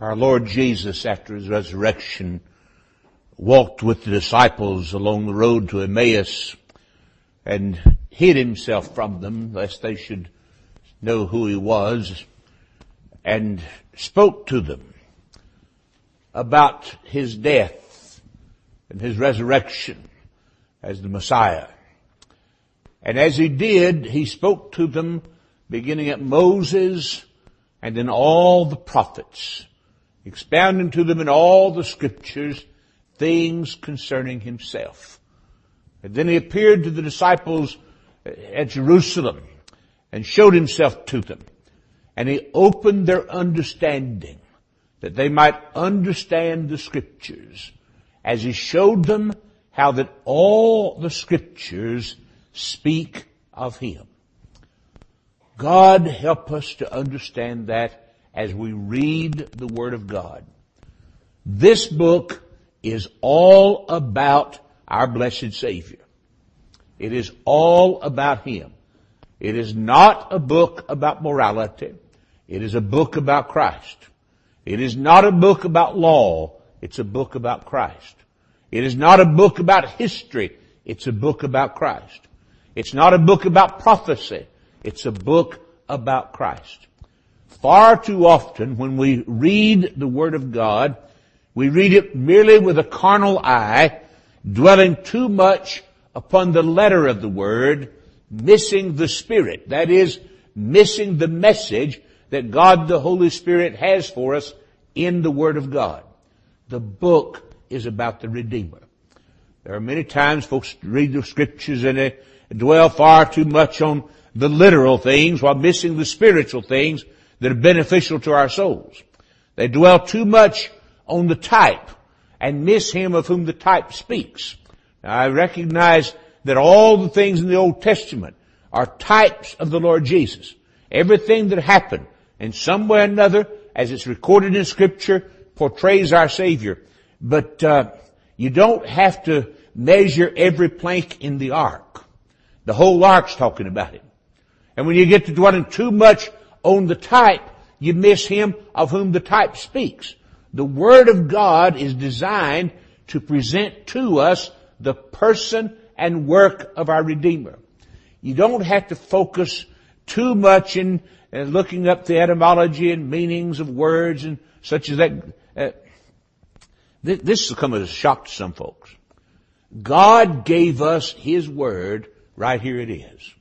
Our Lord Jesus, after His resurrection, walked with the disciples along the road to Emmaus and hid Himself from them, lest they should know who He was, and spoke to them about His death and His resurrection as the Messiah. And as He did, He spoke to them beginning at Moses and in all the prophets, expounding to them in all the scriptures things concerning Himself. And then He appeared to the disciples at Jerusalem and showed Himself to them. And He opened their understanding that they might understand the scriptures as He showed them how that all the scriptures speak of Him. God help us to understand that as we read the Word of God. This book is all about our blessed Savior. It is all about Him. It is not a book about morality. It is a book about Christ. It is not a book about law. It's a book about Christ. It is not a book about history. It's a book about Christ. It's not a book about prophecy. It's a book about Christ. Far too often when we read the Word of God, we read it merely with a carnal eye, dwelling too much upon the letter of the Word, missing the Spirit. That is, missing the message that God the Holy Spirit has for us in the Word of God. The book is about the Redeemer. There are many times folks read the Scriptures and they dwell far too much on the literal things while missing the spiritual things that are beneficial to our souls. They dwell too much on the type and miss Him of whom the type speaks. Now, I recognize that all the things in the Old Testament are types of the Lord Jesus. Everything that happened in some way or another, as it's recorded in Scripture, portrays our Savior. But you don't have to measure every plank in the ark. The whole ark's talking about Him. And when you get to dwelling too much on the type, you miss Him of whom the type speaks. The Word of God is designed to present to us the person and work of our Redeemer. You don't have to focus too much in looking up the etymology and meanings of words and such as that. This will come as a shock to some folks. God gave us His Word. Right here it is.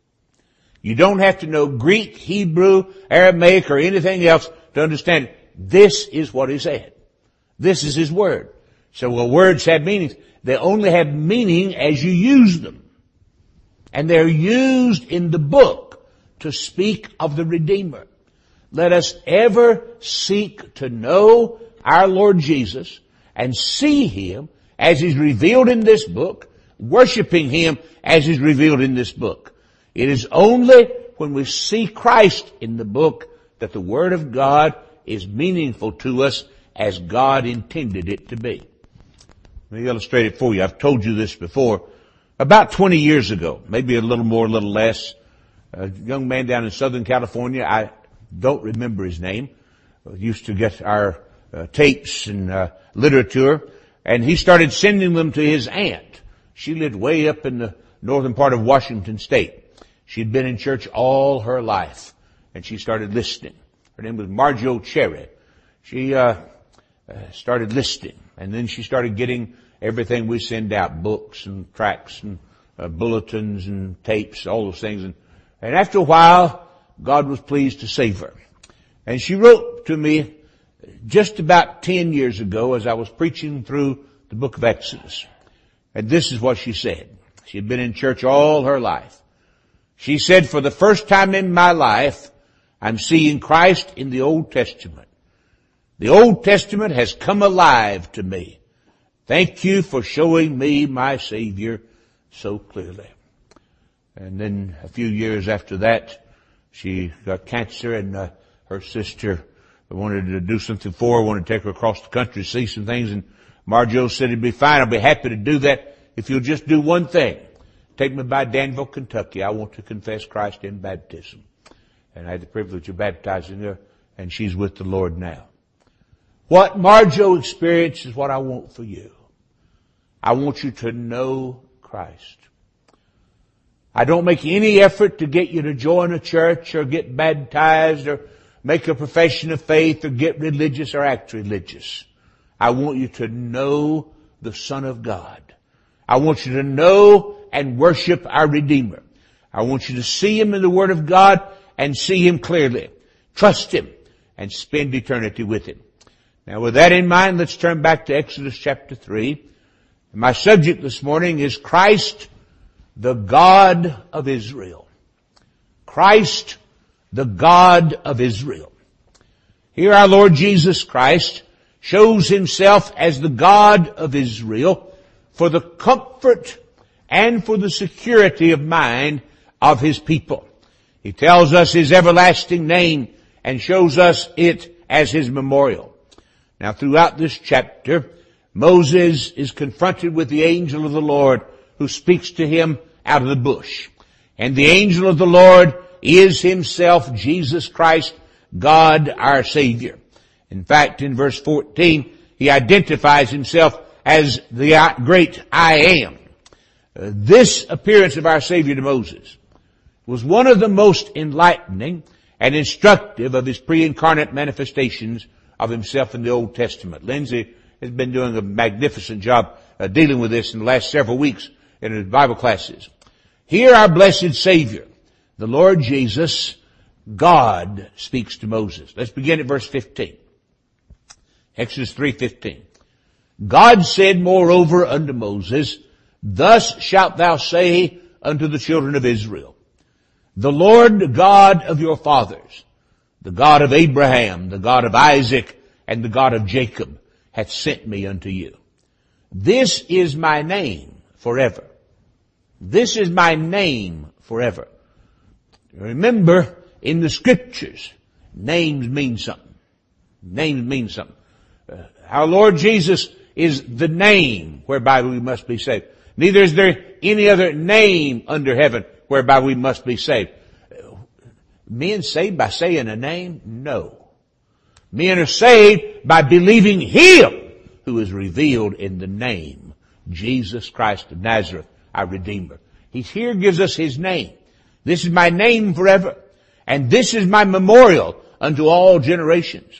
You don't have to know Greek, Hebrew, Aramaic, or anything else to understand it. This is what He said. This is His Word. So, well, words have meanings. They only have meaning as you use them. And they're used in the book to speak of the Redeemer. Let us ever seek to know our Lord Jesus and see Him as He's revealed in this book, worshiping Him as He's revealed in this book. It is only when we see Christ in the book that the Word of God is meaningful to us as God intended it to be. Let me illustrate it for you. I've told you this before. About 20 years ago, maybe a little more, a little less, a young man down in Southern California, I don't remember his name, used to get our tapes and literature, and he started sending them to his aunt. She lived way up in the northern part of Washington State. She'd been in church all her life, and she started listening. Her name was Margie O'Cherry. She started listening, and then she started getting everything we send out, books and tracts and bulletins and tapes, all those things. And after a while, God was pleased to save her. And she wrote to me just about 10 years ago as I was preaching through the book of Exodus. And this is what she said. She had been in church all her life. She said, for the first time in my life, I'm seeing Christ in the Old Testament. The Old Testament has come alive to me. Thank you for showing me my Savior so clearly. And then a few years after that, she got cancer, and her sister wanted to do something for her, wanted to take her across the country to see some things. And Marjo said, it'd be fine. I'll be happy to do that if you'll just do one thing. Take me by Danville, Kentucky. I want to confess Christ in baptism. And I had the privilege of baptizing her, and she's with the Lord now. What Marjo experienced is what I want for you. I want you to know Christ. I don't make any effort to get you to join a church or get baptized or make a profession of faith or get religious or act religious. I want you to know the Son of God. I want you to know and worship our Redeemer. I want you to see Him in the Word of God and see Him clearly. Trust Him and spend eternity with Him. Now with that in mind, let's turn back to Exodus chapter 3. My subject this morning is Christ, the God of Israel. Christ, the God of Israel. Here our Lord Jesus Christ shows Himself as the God of Israel for the comfort and for the security of mind of His people. He tells us His everlasting name and shows us it as His memorial. Now throughout this chapter, Moses is confronted with the angel of the Lord who speaks to him out of the bush. And the angel of the Lord is Himself Jesus Christ, God our Savior. In fact, in verse 14, He identifies Himself as the great I Am. This appearance of our Savior to Moses was one of the most enlightening and instructive of His pre-incarnate manifestations of Himself in the Old Testament. Lindsay has been doing a magnificent job dealing with this in the last several weeks in his Bible classes. Here our blessed Savior, the Lord Jesus, God speaks to Moses. Let's begin at verse 15. Exodus 3:15. God said moreover unto Moses, Thus shalt thou say unto the children of Israel, The Lord God of your fathers, the God of Abraham, the God of Isaac, and the God of Jacob, hath sent me unto you. This is my name forever. This is my name forever. Remember, in the Scriptures, names mean something. Names mean something. Our Lord Jesus is the name whereby we must be saved. Neither is there any other name under heaven whereby we must be saved. Men saved by saying a name? No. Men are saved by believing Him who is revealed in the name, Jesus Christ of Nazareth, our Redeemer. He here gives us His name. This is my name forever, and this is my memorial unto all generations.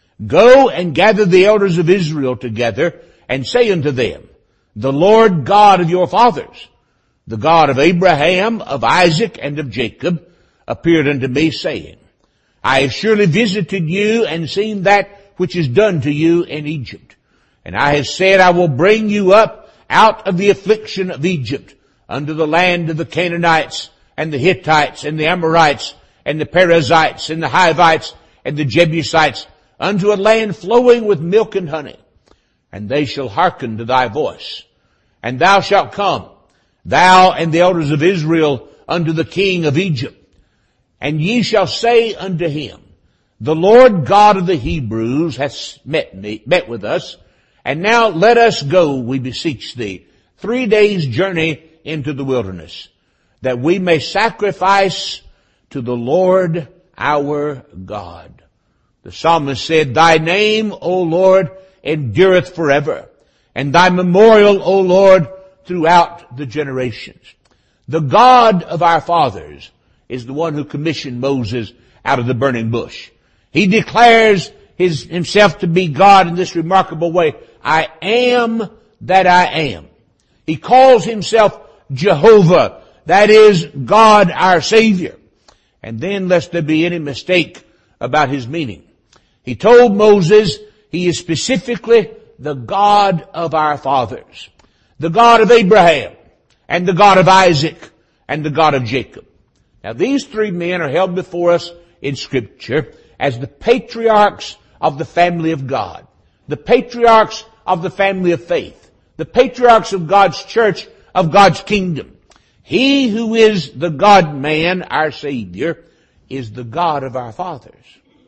Go and gather the elders of Israel together and say unto them, The Lord God of your fathers, the God of Abraham, of Isaac, and of Jacob, appeared unto me, saying, I have surely visited you and seen that which is done to you in Egypt. And I have said, I will bring you up out of the affliction of Egypt unto the land of the Canaanites and the Hittites and the Amorites and the Perizzites and the Hivites and the Jebusites unto a land flowing with milk and honey. And they shall hearken to thy voice. And thou shalt come, thou and the elders of Israel, unto the king of Egypt. And ye shall say unto him, The Lord God of the Hebrews hath met with us, and now let us go, we beseech thee, 3 days' journey into the wilderness, that we may sacrifice to the Lord our God. The psalmist said, Thy name, O Lord, endureth forever, and thy memorial, O Lord, throughout the generations. The God of our fathers is the one who commissioned Moses out of the burning bush. He declares himself to be God in this remarkable way. I am that I am. He calls Himself Jehovah, that is God our Savior. And then, lest there be any mistake about His meaning, He told Moses He is specifically the God of our fathers, the God of Abraham, and the God of Isaac, and the God of Jacob. Now these three men are held before us in Scripture as the patriarchs of the family of God, the patriarchs of the family of faith, the patriarchs of God's church, of God's kingdom. He who is the God-man, our Savior, is the God of our fathers.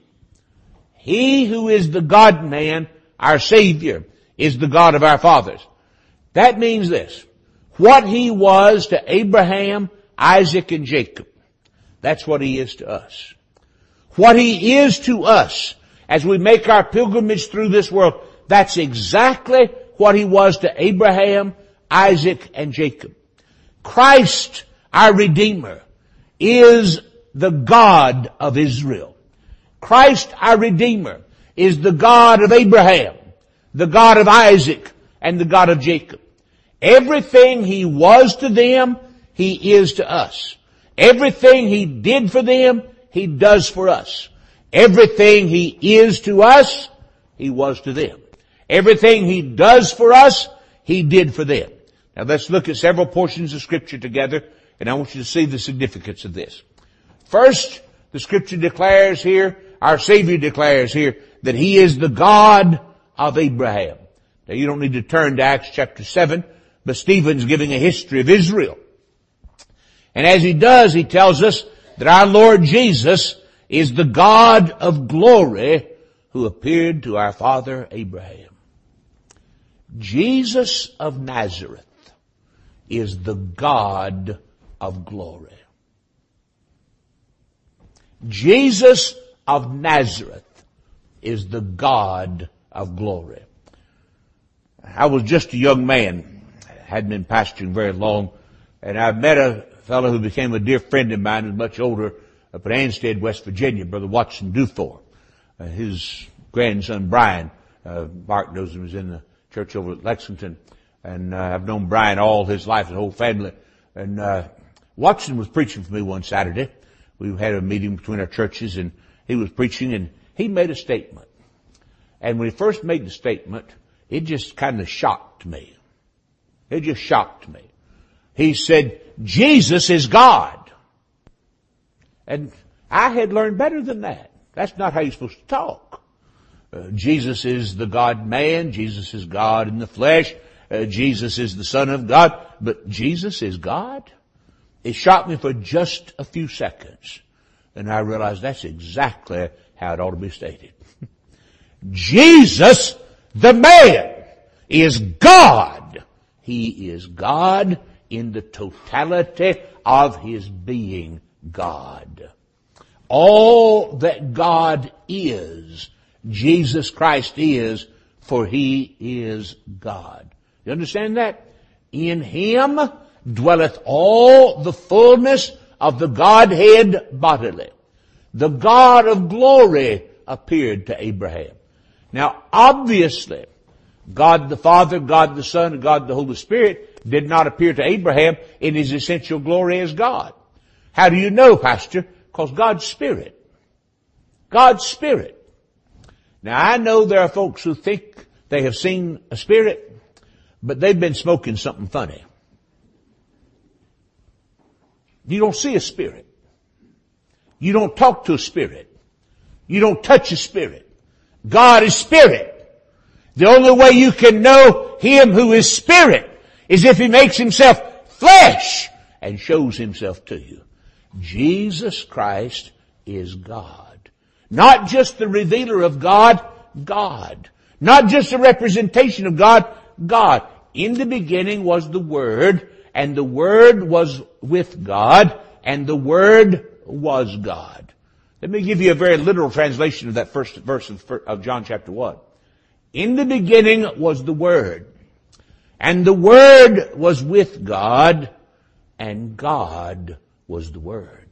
He who is the God-man, our Savior, is the God of our fathers. That means this: what He was to Abraham, Isaac, and Jacob, that's what He is to us. What He is to us as we make our pilgrimage through this world, that's exactly what He was to Abraham, Isaac, and Jacob. Christ, our Redeemer, is the God of Israel. Christ, our Redeemer, is the God of Abraham, the God of Isaac, and the God of Jacob. Everything He was to them, He is to us. Everything He did for them, He does for us. Everything He is to us, He was to them. Everything He does for us, He did for them. Now let's look at several portions of Scripture together, and I want you to see the significance of this. First, the Scripture declares here, our Savior declares here, that He is the God of Abraham. Now you don't need to turn to Acts chapter 7, but Stephen's giving a history of Israel. And as he does, he tells us that our Lord Jesus is the God of glory who appeared to our father Abraham. Jesus of Nazareth is the God of glory. Jesus of Nazareth is the God of glory. I was just a young man, hadn't been pastoring very long, and I met a fellow who became a dear friend of mine, who's much older, up at Anstead, West Virginia, Brother Watson Dufour. His grandson Brian, Mark knows him, was in the church over at Lexington, and I've known Brian all his life, his whole family. And Watson was preaching for me one Saturday. We had a meeting between our churches, and he was preaching, and he made a statement. And when he first made the statement, it just kind of shocked me. It just shocked me. He said, Jesus is God. And I had learned better than that. That's not how you're supposed to talk. Jesus is the God-man. Jesus is God in the flesh. Jesus is the Son of God. But Jesus is God? It shocked me for just a few seconds. And I realized that's exactly how it ought to be stated. Jesus, the man, is God. He is God in the totality of His being God. All that God is, Jesus Christ is, for He is God. You understand that? In Him dwelleth all the fullness of the Godhead bodily. The God of glory appeared to Abraham. Now, obviously, God the Father, God the Son, and God the Holy Spirit did not appear to Abraham in His essential glory as God. How do you know, Pastor? Because God's Spirit. God's Spirit. Now, I know there are folks who think they have seen a spirit, but they've been smoking something funny. You don't see a spirit. You don't talk to a spirit. You don't touch a spirit. God is Spirit. The only way you can know Him who is Spirit is if He makes Himself flesh and shows Himself to you. Jesus Christ is God. Not just the revealer of God, God. Not just a representation of God, God. In the beginning was the Word, and the Word was with God, and the Word was God. Let me give you a very literal translation of that first verse of John chapter 1. In the beginning was the Word, and the Word was with God, and God was the Word.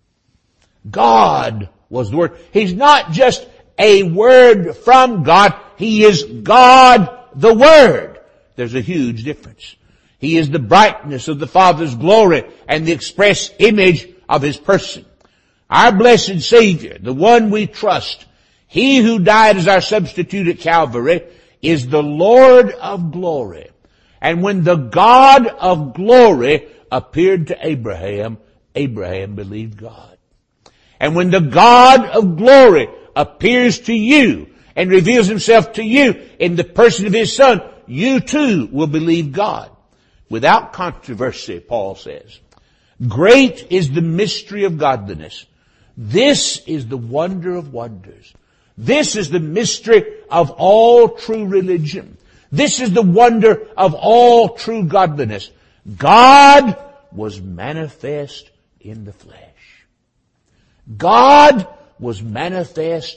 God was the Word. He's not just a Word from God. He is God the Word. There's a huge difference. He is the brightness of the Father's glory and the express image of His person. Our blessed Savior, the one we trust, He who died as our substitute at Calvary, is the Lord of glory. And when the God of glory appeared to Abraham, Abraham believed God. And when the God of glory appears to you and reveals Himself to you in the person of His Son, you too will believe God. Without controversy, Paul says. Great is the mystery of godliness. This is the wonder of wonders. This is the mystery of all true religion. This is the wonder of all true godliness. God was manifest in the flesh. God was manifest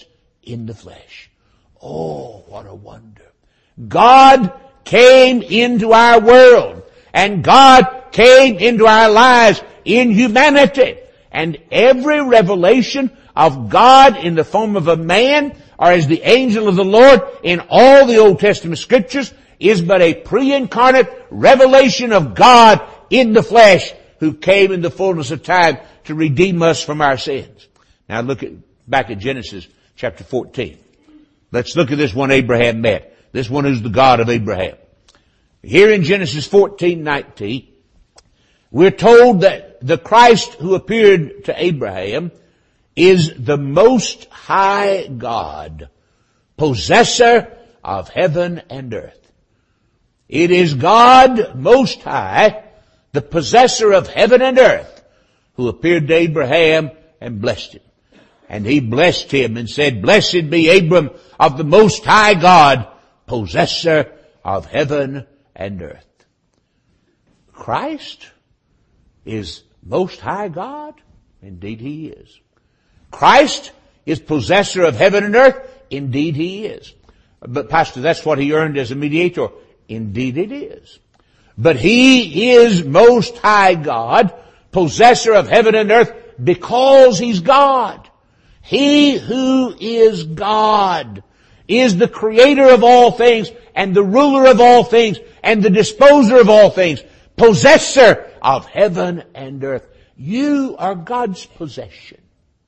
in the flesh. Oh, what a wonder. God came into our world, and God came into our lives in humanity. And every revelation of God in the form of a man, or as the angel of the Lord in all the Old Testament scriptures, is but a pre-incarnate revelation of God in the flesh, who came in the fullness of time to redeem us from our sins. Now look back at Genesis chapter 14. Let's look at this one Abraham met. This one who's the God of Abraham. Here in Genesis 14:19, we're told that the Christ who appeared to Abraham is the Most High God, possessor of heaven and earth. It is God Most High, the possessor of heaven and earth, who appeared to Abraham and blessed him. And he blessed him and said, "Blessed be Abram of the Most High God, possessor of heaven and earth." Christ is Most High God? Indeed He is. Christ is possessor of heaven and earth? Indeed He is. But Pastor, that's what He earned as a mediator. Indeed it is. But He is Most High God, possessor of heaven and earth, because He's God. He who is God is the creator of all things and the ruler of all things and the disposer of all things, possessor of heaven and earth. You are God's possession.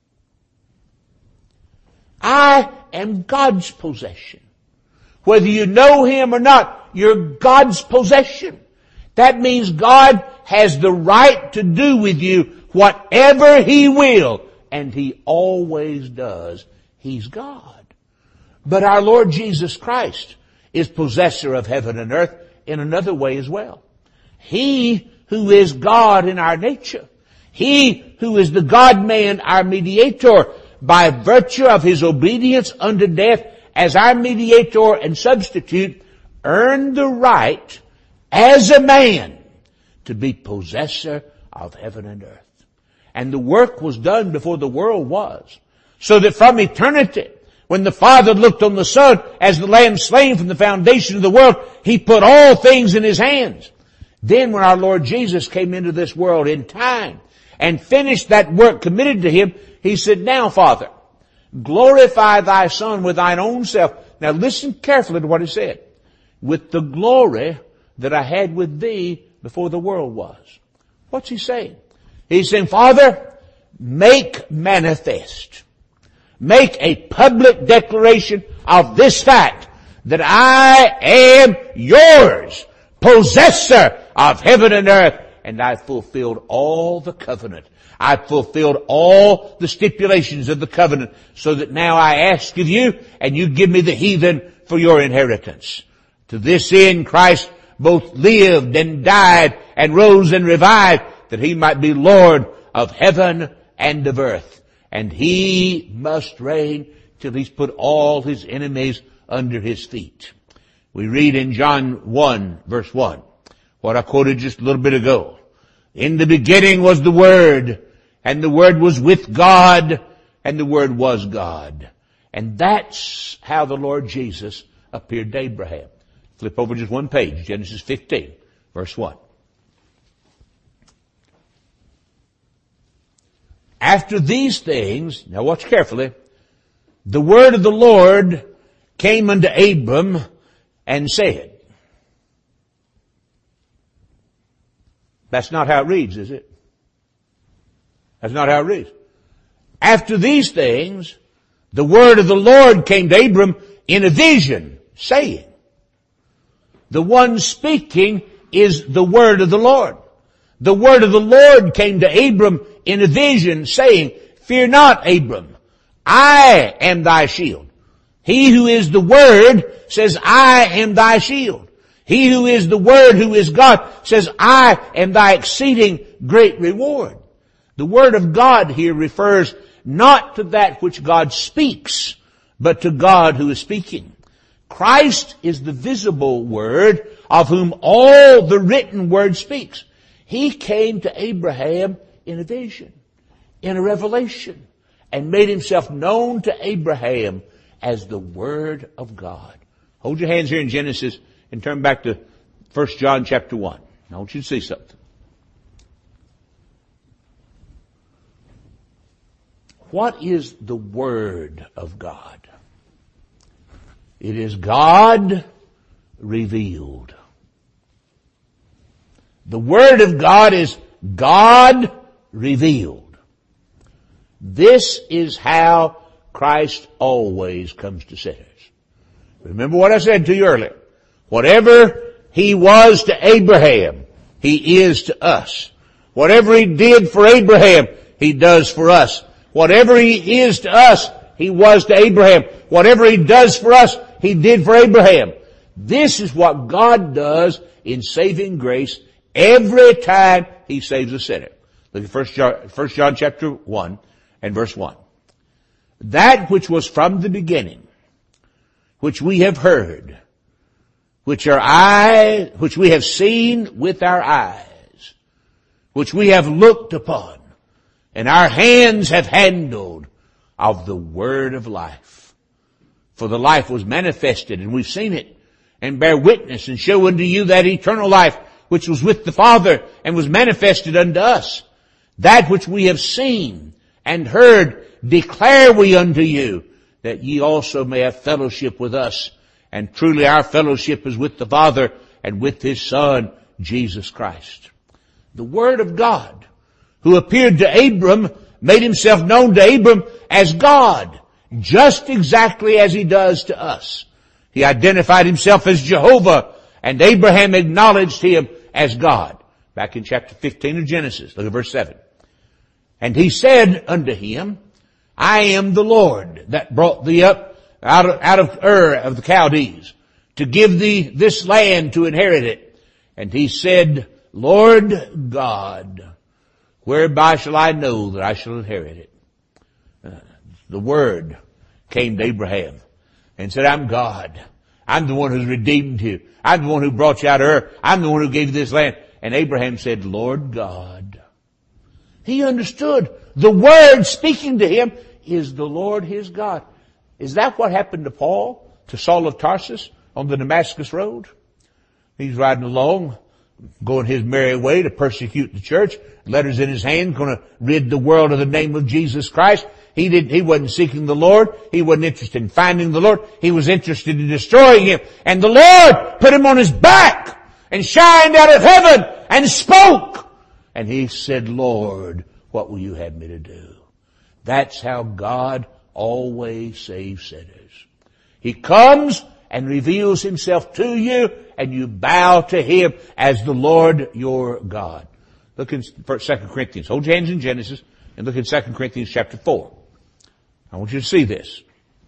I am God's possession. Whether you know Him or not, you're God's possession. That means God has the right to do with you whatever He will, and He always does. He's God. But our Lord Jesus Christ is possessor of heaven and earth in another way as well. He who is God in our nature, He who is the God-man, our mediator, by virtue of His obedience unto death as our mediator and substitute, earned the right as a man to be possessor of heaven and earth. And the work was done before the world was, so that from eternity, when the Father looked on the Son as the Lamb slain from the foundation of the world, He put all things in His hands. Then when our Lord Jesus came into this world in time and finished that work committed to Him, He said, "Now, Father, glorify Thy Son with Thine own self." Now listen carefully to what He said. "With the glory that I had with Thee before the world was." What's He saying? He's saying, "Father, make manifest, make a public declaration of this fact, that I am yours, possessor of heaven and earth, and I fulfilled all the covenant. I fulfilled all the stipulations of the covenant, so that now I ask of you, and you give me the heathen for your inheritance. To this end Christ both lived and died and rose and revived, that He might be Lord of heaven and of earth. And He must reign till He's put all His enemies under His feet." We read in John 1 verse 1, what I quoted just a little bit ago. "In the beginning was the Word, and the Word was with God, and the Word was God." And that's how the Lord Jesus appeared to Abraham. Flip over just one page, Genesis 15 verse 1. "After these things," now watch carefully, "the word of the Lord came unto Abram and said." That's not how it reads, is it? That's not how it reads. "After these things, the word of the Lord came to Abram in a vision, saying." The one speaking is the word of the Lord. The word of the Lord came to Abram in a vision, saying, "Fear not, Abram, I am thy shield." He who is the Word says, "I am thy shield." He who is the Word, who is God, says, "I am thy exceeding great reward." The Word of God here refers not to that which God speaks, but to God who is speaking. Christ is the visible Word, of whom all the written Word speaks. He came to Abraham in a vision, in a revelation, and made Himself known to Abraham as the Word of God. Hold your hands here in Genesis and turn back to 1 John chapter 1. I want you to see something. What is the Word of God? It is God revealed. The Word of God is God revealed. This is how Christ always comes to sinners. Remember what I said to you earlier. Whatever He was to Abraham, He is to us. Whatever He did for Abraham, He does for us. Whatever He is to us, He was to Abraham. Whatever He does for us, He did for Abraham. This is what God does in saving grace every time He saves a sinner. Look at 1 John chapter 1 and verse 1. That which was from the beginning, which we have heard, which we have seen with our eyes, which we have looked upon, and our hands have handled of the word of life. For the life was manifested, and we've seen it, and bear witness, and show unto you that eternal life which was with the Father, and was manifested unto us. That which we have seen and heard declare we unto you, that ye also may have fellowship with us. And truly our fellowship is with the Father and with His Son, Jesus Christ. The Word of God, who appeared to Abram, made Himself known to Abram as God, just exactly as He does to us. He identified Himself as Jehovah, and Abraham acknowledged Him as God. Back in chapter 15 of Genesis, look at verse 7. And He said unto him, I am the Lord that brought thee up out of Ur of the Chaldees, to give thee this land to inherit it. And he said, Lord God, whereby shall I know that I shall inherit it? The Word came to Abraham and said, I'm God. I'm the one who's redeemed you. I'm the one who brought you out of Ur. I'm the one who gave you this land. And Abraham said, Lord God. He understood the Word speaking to him is the Lord his God. Is that what happened to Paul, to Saul of Tarsus on the Damascus Road? He's riding along, going his merry way to persecute the church, letters in his hand, going to rid the world of the name of Jesus Christ. He wasn't seeking the Lord. He wasn't interested in finding the Lord. He was interested in destroying him. And the Lord put him on his back and shined out of heaven and spoke. And he said, Lord, what will you have me to do? That's how God always saves sinners. He comes and reveals Himself to you, and you bow to Him as the Lord your God. Look in 2 Corinthians. Hold your hands in Genesis and look in 2 Corinthians chapter 4. I want you to see this.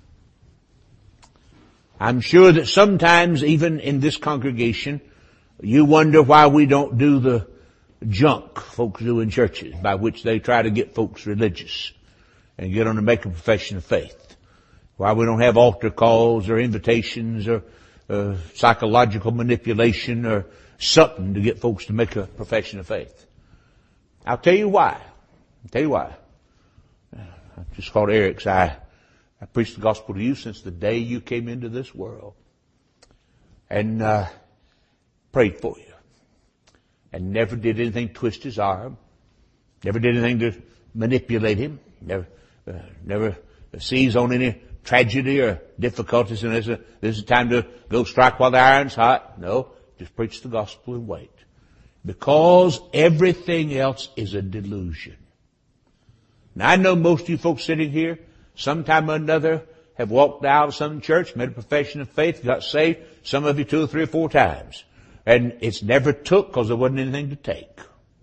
I'm sure that sometimes, even in this congregation, you wonder why we don't do the junk folks do in churches, by which they try to get folks religious and get them to make a profession of faith. Why we don't have altar calls or invitations or psychological manipulation or something to get folks to make a profession of faith. I'll tell you why. I just called Eric's. I preached the gospel to you since the day you came into this world. And prayed for you. And never did anything to twist his arm. Never did anything to manipulate him. Never seize on any tragedy or difficulties. And this is a time to go strike while the iron's hot. No, just preach the gospel and wait. Because everything else is a delusion. Now I know most of you folks sitting here, sometime or another, have walked out of some church, made a profession of faith, got saved, some of you 2 or 3 or 4 times. And it's never took because there wasn't anything to take.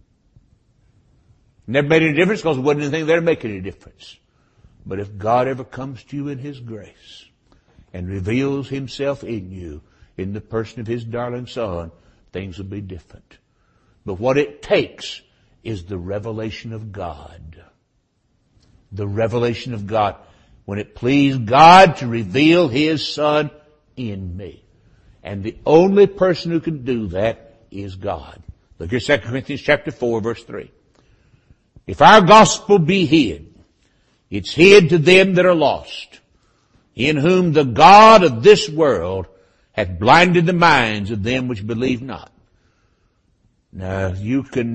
Never made any difference because there wasn't anything there to make any difference. But if God ever comes to you in His grace and reveals Himself in you, in the person of His darling Son, things will be different. But what it takes is the revelation of God. The revelation of God. When it pleased God to reveal His Son in me. And the only person who can do that is God. Look at 2 Corinthians chapter 4, verse 3. If our gospel be hid, it's hid to them that are lost, in whom the God of this world hath blinded the minds of them which believe not. Now, you can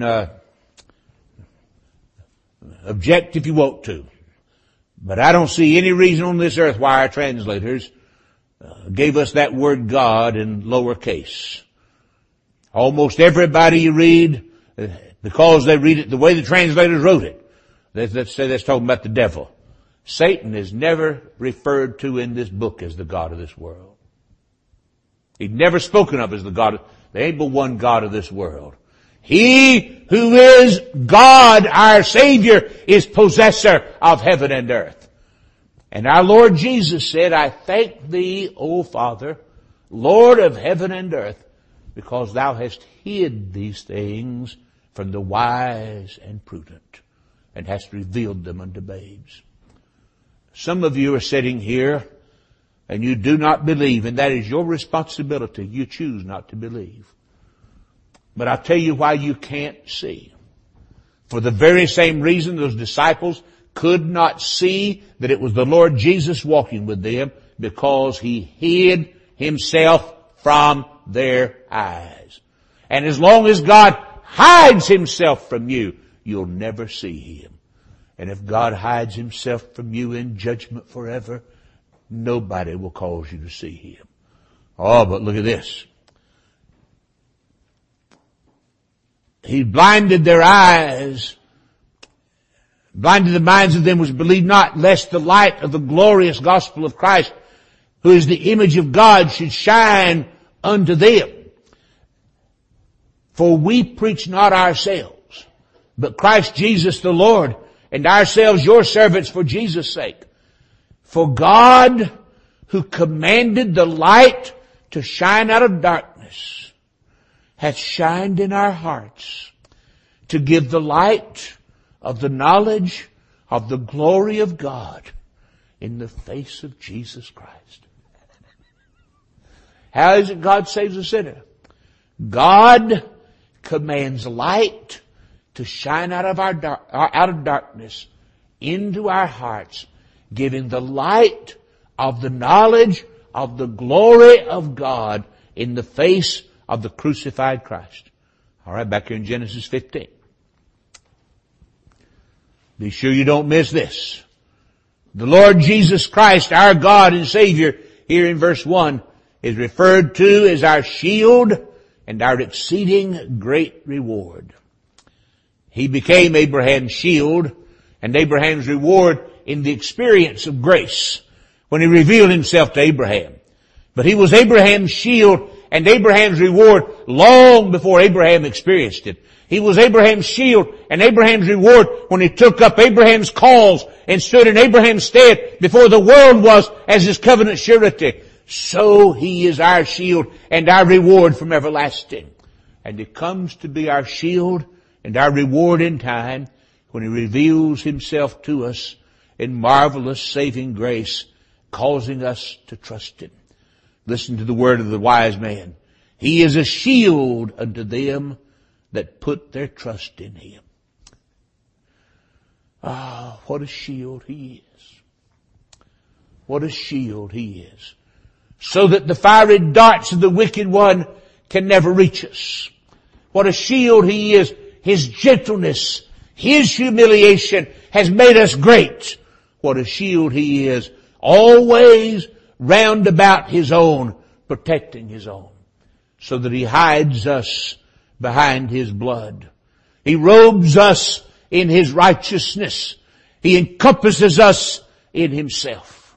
object if you want to, but I don't see any reason on this earth why our translators gave us that word God in lowercase. Almost everybody you read, because they read it the way the translators wrote it, let's say that's talking about the devil. Satan is never referred to in this book as the God of this world. He's never spoken of as the God. There ain't but one God of this world. He who is God, our Savior, is possessor of heaven and earth. And our Lord Jesus said, I thank thee, O Father, Lord of heaven and earth, because thou hast hid these things from the wise and prudent, and hast revealed them unto babes. Some of you are sitting here and you do not believe, and that is your responsibility. You choose not to believe. But I'll tell you why you can't see. For the very same reason those disciples could not see that it was the Lord Jesus walking with them, because he hid himself from their eyes. And as long as God hides himself from you, you'll never see him. And if God hides himself from you in judgment forever, nobody will cause you to see him. Oh, but look at this. He blinded their eyes, blinded the minds of them which believe not, lest the light of the glorious gospel of Christ, who is the image of God, should shine unto them. For we preach not ourselves, but Christ Jesus the Lord, and ourselves your servants for Jesus' sake. For God, who commanded the light to shine out of darkness, hath shined in our hearts to give the light of the knowledge of the glory of God in the face of Jesus Christ. How is it God saves a sinner? God commands light to shine out of darkness into our hearts, giving the light of the knowledge of the glory of God in the face of the crucified Christ. All right, back here in Genesis 15. Be sure you don't miss this. The Lord Jesus Christ, our God and Savior, here in verse 1, is referred to as our shield and our exceeding great reward. He became Abraham's shield and Abraham's reward in the experience of grace when he revealed himself to Abraham. But he was Abraham's shield and Abraham's reward long before Abraham experienced it. He was Abraham's shield and Abraham's reward when he took up Abraham's cause and stood in Abraham's stead before the world was as his covenant surety. So he is our shield and our reward from everlasting. And he comes to be our shield and our reward in time when he reveals himself to us in marvelous saving grace, causing us to trust him. Listen to the word of the wise man. He is a shield unto them that put their trust in him. Ah, what a shield he is. What a shield he is. So that the fiery darts of the wicked one can never reach us. What a shield he is. His gentleness, his humiliation has made us great. What a shield he is. Always round about his own, protecting his own. So that he hides us behind his blood. He robes us in his righteousness. He encompasses us in himself.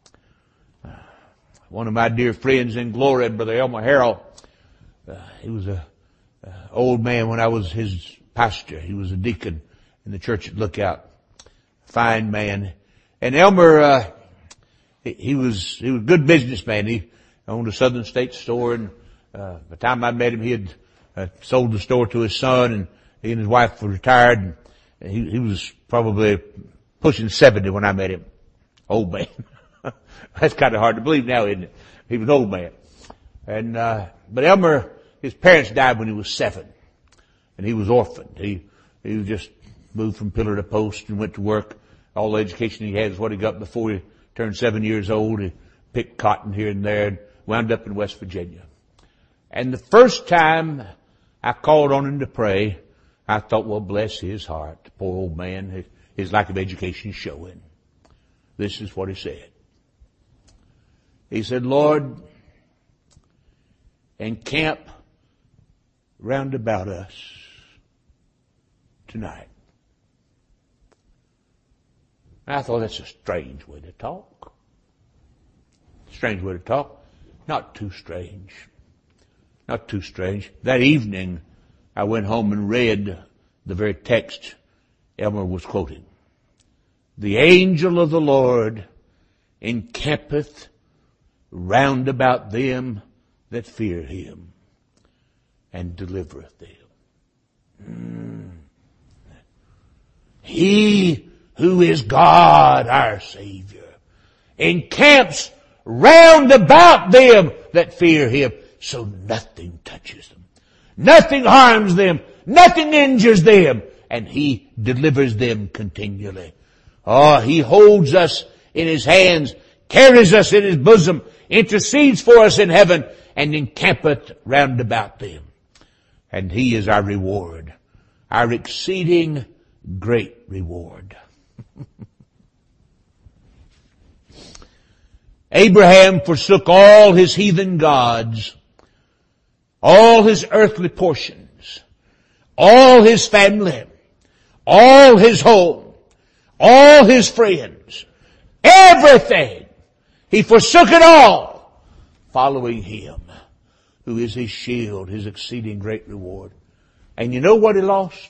One of my dear friends in glory, Brother Elmer Harrell, he was a old man when I was his pastor. He was a deacon in the church at Lookout. Fine man. And Elmer, he was a good businessman. He owned a Southern States store, and by the time I met him, he had sold the store to his son, and he and his wife were retired, and he was probably pushing 70 when I met him. Old man. That's kind of hard to believe now, isn't it? He was an old man. And but Elmer, his parents died when he was 7, and he was orphaned. He was just moved from pillar to post and went to work. All the education he had is what he got before he turned 7 years old. He picked cotton here and there and wound up in West Virginia. And the first time I called on him to pray, I thought, well, bless his heart. Poor old man, his lack of education showing. This is what he said. He said, Lord, encamp round about us tonight. I thought, that's a strange way to talk. Strange way to talk. Not too strange. Not too strange. That evening, I went home and read the very text Elmer was quoting. The angel of the Lord encampeth round about them that fear him and delivereth them. He who is God, our Savior, encamps round about them that fear him, so nothing touches them. Nothing harms them. Nothing injures them. And he delivers them continually. Oh, he holds us in his hands, carries us in his bosom, intercedes for us in heaven, and encampeth round about them. And he is our reward, our exceeding great reward. Abraham forsook all his heathen gods, all his earthly portions, all his family, all his home, all his friends, everything. He forsook it all, following him, who is his shield, his exceeding great reward. And you know what he lost?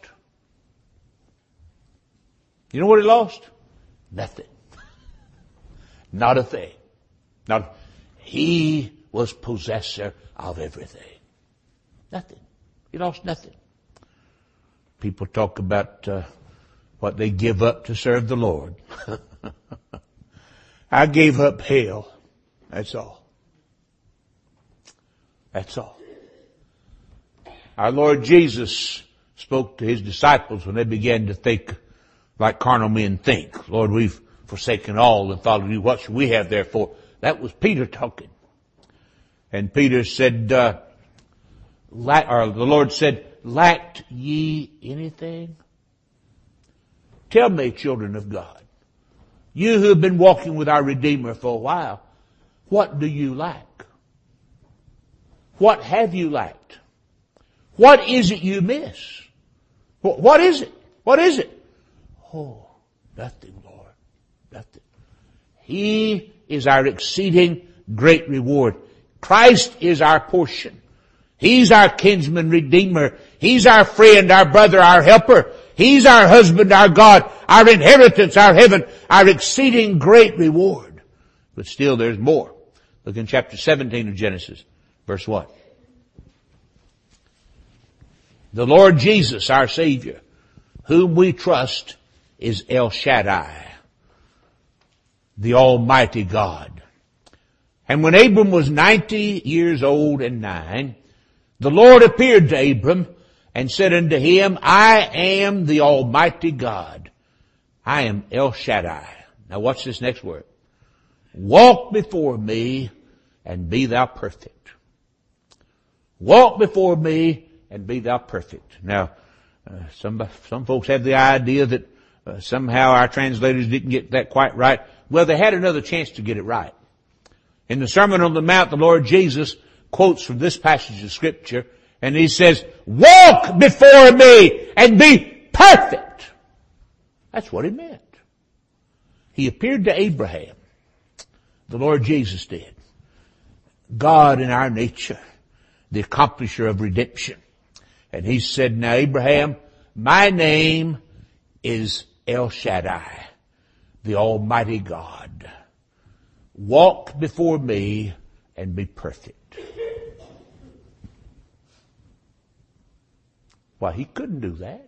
You know what he lost? Nothing. Not a thing. He was possessor of everything. Nothing. He lost nothing. People talk about what they give up to serve the Lord. I gave up hell. That's all. That's all. Our Lord Jesus spoke to his disciples when they began to think like carnal men think. Lord, we've forsaken all and followed you. What should we have therefore? That was Peter talking. And Peter said, the Lord said, lacked ye anything? Tell me, children of God, you who have been walking with our Redeemer for a while, what do you lack? What have you lacked? What is it you miss? What is it? What is it? Oh, nothing, Lord. Nothing. He is our exceeding great reward. Christ is our portion. He's our kinsman redeemer. He's our friend, our brother, our helper. He's our husband, our God, our inheritance, our heaven, our exceeding great reward. But still there's more. Look in chapter 17 of Genesis, verse 1. The Lord Jesus, our Savior, whom we trust, is El Shaddai, the Almighty God. And when Abram was 90 years old and 9, the Lord appeared to Abram and said unto him, I am the Almighty God. I am El Shaddai. Now watch this next word. Walk before me and be thou perfect. Walk before me and be thou perfect. Now, some folks have the idea that somehow our translators didn't get that quite right. Well, they had another chance to get it right. In the Sermon on the Mount, the Lord Jesus quotes from this passage of Scripture, and he says, walk before me and be perfect. That's what he meant. He appeared to Abraham. The Lord Jesus did. God in our nature, the accomplisher of redemption. And he said, now Abraham, my name is El Shaddai, the Almighty God. Walk before me and be perfect. Why, he couldn't do that.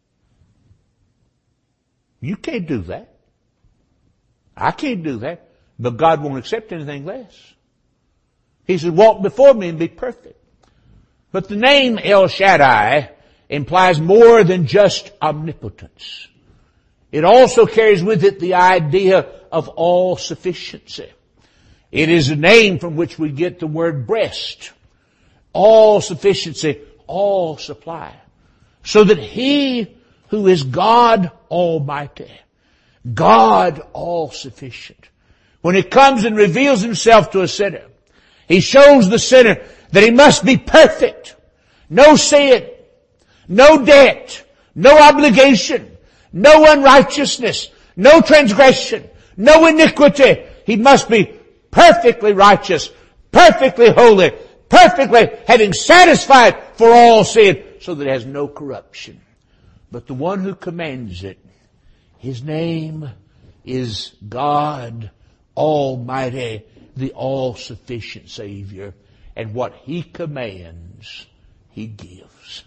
You can't do that. I can't do that. But God won't accept anything less. He said, walk before me and be perfect. But the name El Shaddai implies more than just omnipotence. It also carries with it the idea of all sufficiency. It is a name from which we get the word breast. All sufficiency, all supply. So that He who is God Almighty, God all-sufficient, when He comes and reveals Himself to a sinner, He shows the sinner that he must be perfect. No sin, no debt, no obligation, no unrighteousness, no transgression, no iniquity. He must be perfectly righteous, perfectly holy, perfectly having satisfied for all sin, so that it has no corruption. But the one who commands it, His name is God Almighty, the all-sufficient Savior. And what He commands, He gives.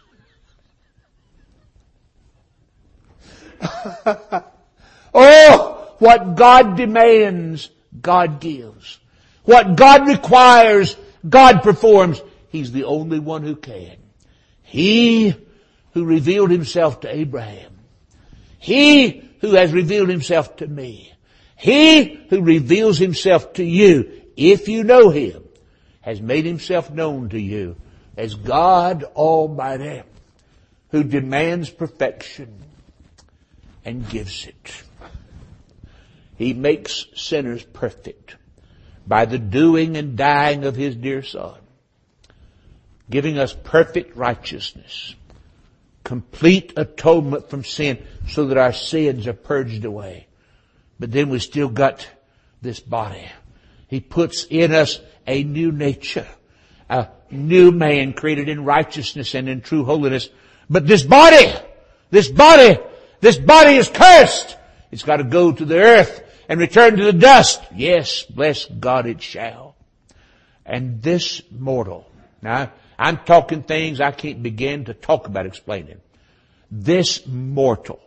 Oh, what God demands, God gives. What God requires, God performs. He's the only one who can. He who revealed Himself to Abraham. He who has revealed Himself to me. He who reveals Himself to you, if you know Him, has made Himself known to you as God Almighty, who demands perfection and gives it. He makes sinners perfect by the doing and dying of His dear Son, giving us perfect righteousness, complete atonement from sin, so that our sins are purged away. But then we still got this body. He puts in us a new nature, a new man created in righteousness and in true holiness. But this body is cursed. It's got to go to the earth and return to the dust. Yes, bless God, it shall. And this mortal, now I'm talking things I can't begin to talk about explaining. This mortal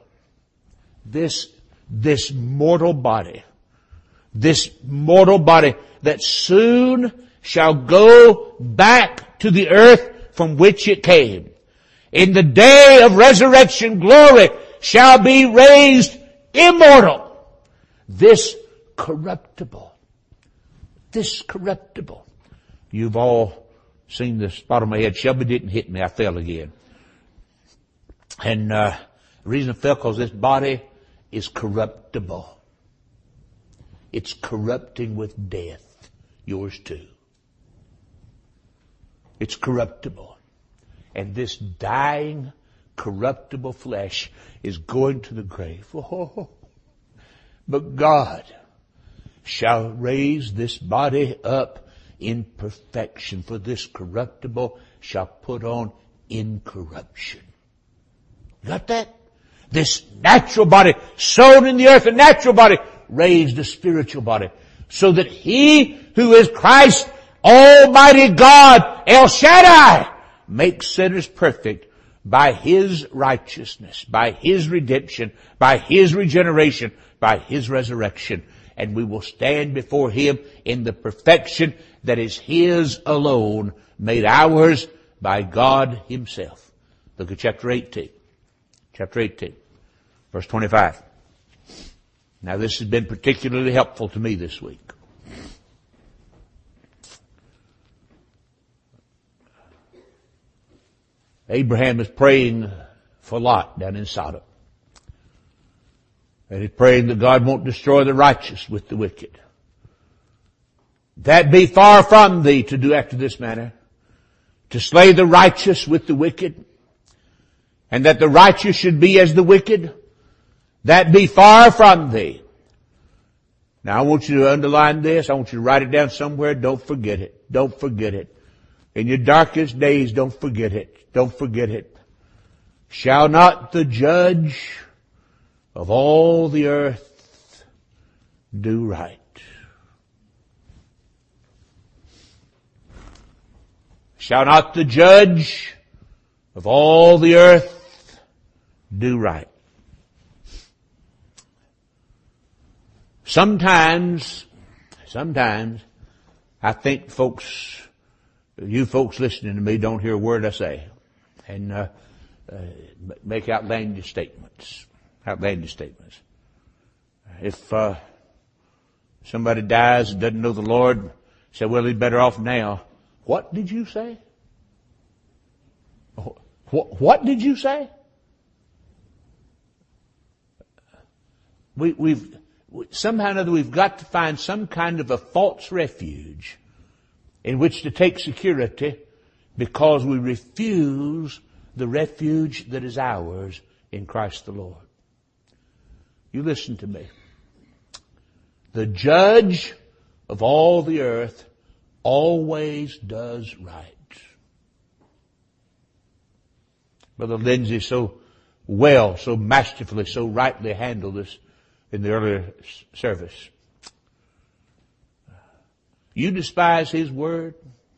body that soon shall go back to the earth from which it came, in the day of resurrection glory, shall be raised immortal. This corruptible. You've all seen the spot on my head. Shelby didn't hit me. I fell again. And the reason I fell, because this body is corruptible. It's corrupting with death. Yours too. It's corruptible. And this dying, corruptible flesh is going to the grave. Oh, but God shall raise this body up in perfection, for this corruptible shall put on incorruption. Got that? This natural body, sown in the earth, a natural body, raised a spiritual body, so that He who is Christ, Almighty God, El Shaddai, makes sinners perfect by His righteousness, by His redemption, by His regeneration, by His resurrection. And we will stand before Him in the perfection that is His alone, made ours by God Himself. Look at chapter 18. Chapter 18, verse 25. Now this has been particularly helpful to me this week. Abraham is praying for Lot down in Sodom. And he's praying that God won't destroy the righteous with the wicked. That be far from thee to do after this manner, to slay the righteous with the wicked, and that the righteous should be as the wicked. That be far from thee. Now I want you to underline this. I want you to write it down somewhere. Don't forget it. Don't forget it. In your darkest days, don't forget it. Don't forget it. Shall not the judge of all the earth do right? Shall not the judge of all the earth do right? Sometimes I think you folks listening to me don't hear a word I say, and make outlandish statements. If Somebody dies and doesn't know the Lord. Say, well, he's better off now. What did you say? What did you say? Somehow or another we've got to find some kind of a false refuge in which to take security because we refuse the refuge that is ours in Christ the Lord. You listen to me. The judge of all the earth always does right. Brother Lindsay so masterfully, so rightly handled this in the earlier service. You despise His word,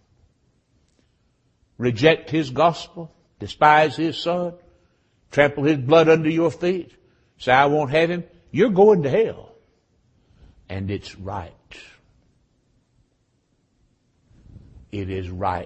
reject His gospel, despise His Son, trample His blood under your feet, say, I won't have Him, you're going to hell. And it's right. It is right.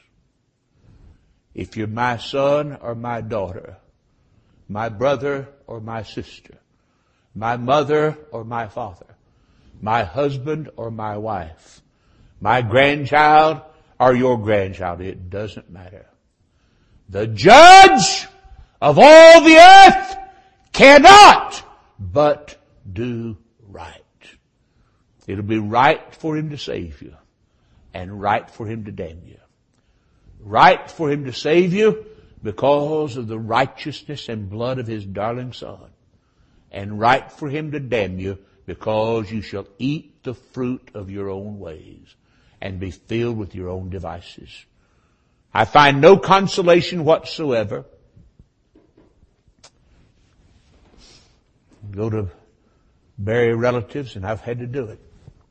If you're my son or my daughter, my brother or my sister, my mother or my father, my husband or my wife, my grandchild or your grandchild, it doesn't matter. The judge of all the earth cannot but do right. It'll be right for Him to save you and right for Him to damn you. Right for Him to save you because of the righteousness and blood of His darling Son. And right for Him to damn you because you shall eat the fruit of your own ways and be filled with your own devices. I find no consolation whatsoever. Go to bury relatives, and I've had to do it.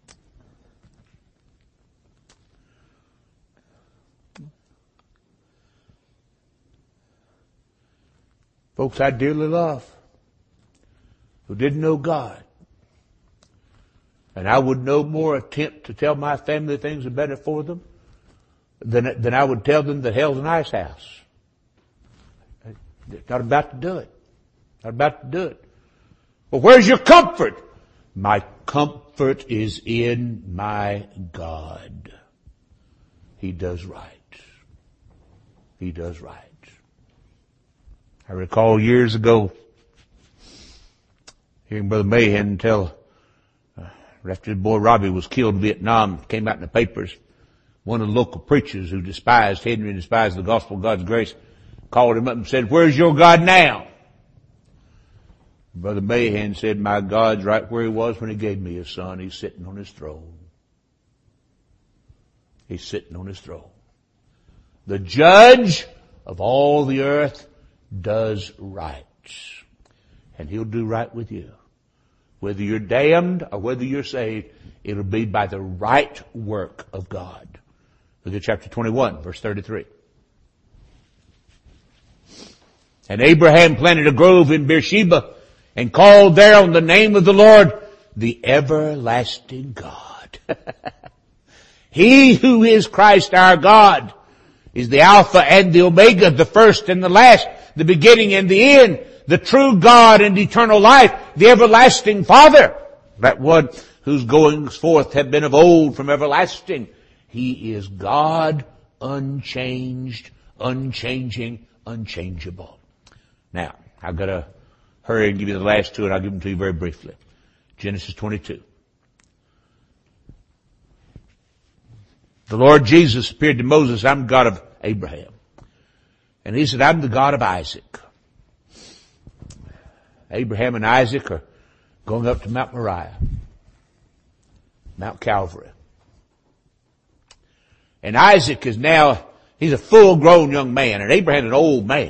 Folks I dearly love, who didn't know God. And I would no more attempt to tell my family things are better for them than I would tell them that hell's an ice house. Not about to do it. Not about to do it. Well, where's your comfort? My comfort is in my God. He does right. He does right. I recall years ago hearing Brother Mahan tell, after his boy Robbie was killed in Vietnam, came out in the papers, one of the local preachers who despised Henry and despised the gospel of God's grace called him up and said, where's your God now? Brother Mahan said, my God's right where He was when He gave me His Son. He's sitting on His throne. He's sitting on His throne. The judge of all the earth does right. And He'll do right with you. Whether you're damned or whether you're saved, it'll be by the right work of God. Look at chapter 21, verse 33. And Abraham planted a grove in Beersheba and called there on the name of the Lord, the everlasting God. He who is Christ our God is the Alpha and the Omega, the first and the last, the beginning and the end, the true God and eternal life, the everlasting Father, that one whose goings forth have been of old from everlasting. He is God, unchanged, unchanging, unchangeable. Now, I've got to hurry and give you the last two, and I'll give them to you very briefly. Genesis 22. The Lord Jesus appeared to Moses, I'm God of Abraham. And He said, I'm the God of Isaac. Abraham and Isaac are going up to Mount Moriah, Mount Calvary. And Isaac is now, he's a full-grown young man, and Abraham's an old man.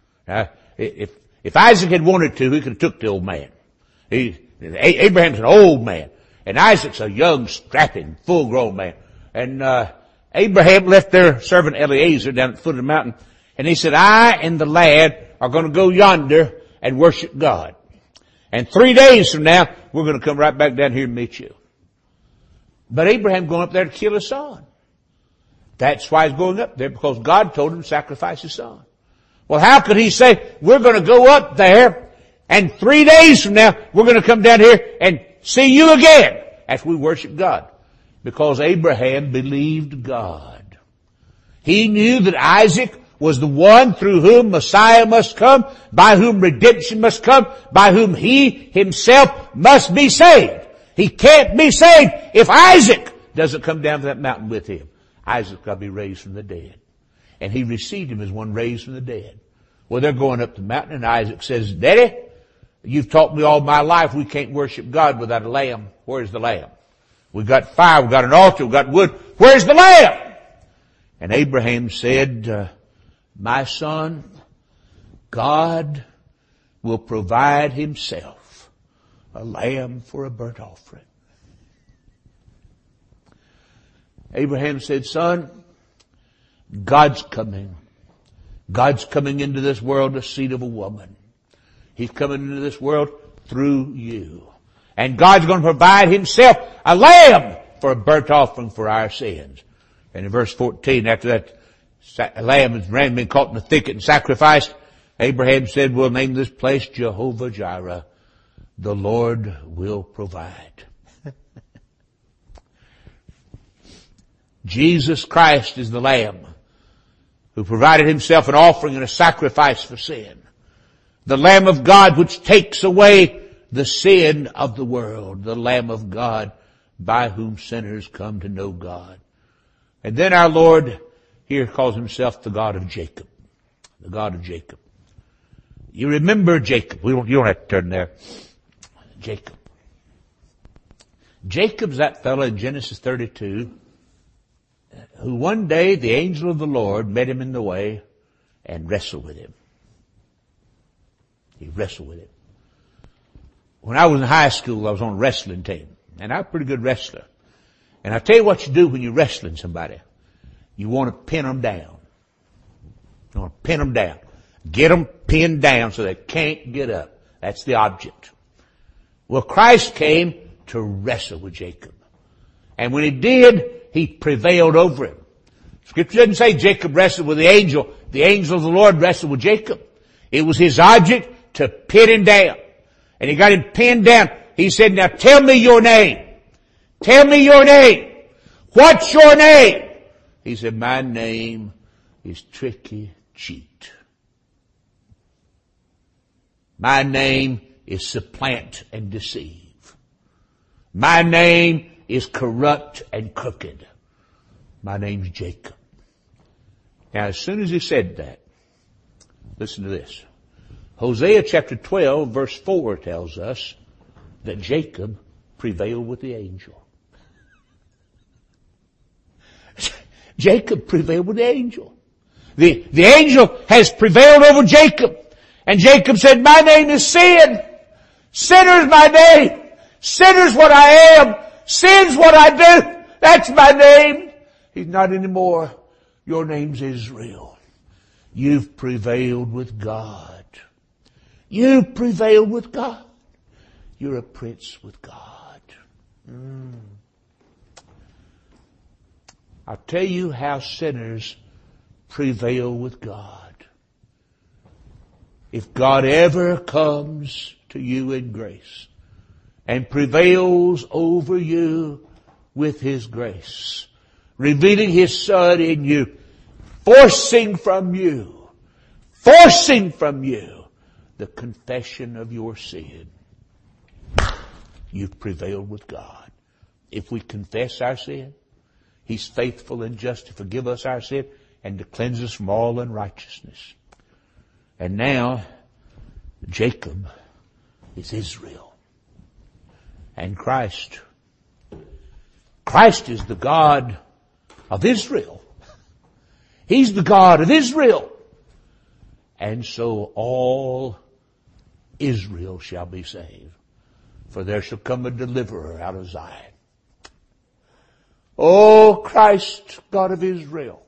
If Isaac had wanted to, he could have took the old man. Abraham's an old man, and Isaac's a young, strapping, full-grown man. And Abraham left their servant Eliezer down at the foot of the mountain, and he said, I and the lad are going to go yonder and worship God. And 3 days from now, we're going to come right back down here and meet you. But Abraham going up there to kill his son. That's why he's going up there, because God told him to sacrifice his son. Well, how could he say, we're going to go up there, and 3 days from now, we're going to come down here and see you again? after we worship God. Because Abraham believed God. He knew that Isaac was the one through whom Messiah must come, by whom redemption must come, by whom he himself must be saved. He can't be saved if Isaac doesn't come down to that mountain with him. Isaac's got to be raised from the dead. And he received him as one raised from the dead. Well, they're going up the mountain, and Isaac says, Daddy, you've taught me all my life we can't worship God without a lamb. Where's the lamb? We've got fire, we've got an altar, we've got wood. Where's the lamb? And Abraham said, my son, God will provide himself a lamb for a burnt offering. Abraham said, son, God's coming. God's coming into this world the seed of a woman. He's coming into this world through you. And God's going to provide himself a lamb for a burnt offering for our sins. And in verse 14, after that lamb and ram been caught in the thicket and sacrificed, Abraham said, we'll name this place Jehovah Jireh. The Lord will provide. Jesus Christ is the lamb who provided himself an offering and a sacrifice for sin. The Lamb of God which takes away the sin of the world. The Lamb of God by whom sinners come to know God. And then our Lord here calls himself the God of Jacob. The God of Jacob. You remember Jacob. You don't have to turn there. Jacob. Jacob's that fellow in Genesis 32 who one day the angel of the Lord met him in the way and wrestled with him. He wrestled with him. When I was in high school, I was on a wrestling team. And I'm a pretty good wrestler. And I tell you what you do when you're wrestling somebody. You want to pin them down. You want to pin them down. Get them pinned down so they can't get up. That's the object. Well, Christ came to wrestle with Jacob. And when he did, he prevailed over him. Scripture doesn't say Jacob wrestled with the angel. The angel of the Lord wrestled with Jacob. It was his object to pin him down. And he got him pinned down. He said, now tell me your name. Tell me your name. What's your name? He said, my name is Tricky Cheat. My name is Supplant and Deceive. My name is Corrupt and Crooked. My name's Jacob. Now, as soon as he said that, listen to this. Hosea chapter 12 verse 4 tells us that Jacob prevailed with the angel. Jacob prevailed with the angel. The angel has prevailed over Jacob. And Jacob said, my name is Sin. Sinner's my name. Sinner's what I am. Sin's what I do. That's my name. He's not anymore. Your name's Israel. You've prevailed with God. You've prevailed with God. You're a prince with God. I'll tell you how sinners prevail with God. If God ever comes to you in grace and prevails over you with his grace, revealing his Son in you, forcing from you the confession of your sin, you've prevailed with God. If we confess our sin, he's faithful and just to forgive us our sin and to cleanse us from all unrighteousness. And now, Jacob is Israel. And Christ is the God of Israel. He's the God of Israel. And so all Israel shall be saved. For there shall come a deliverer out of Zion. Oh, Christ, God of Israel,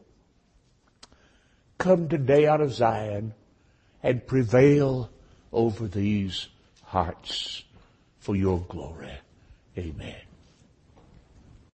come today out of Zion and prevail over these hearts for your glory. Amen.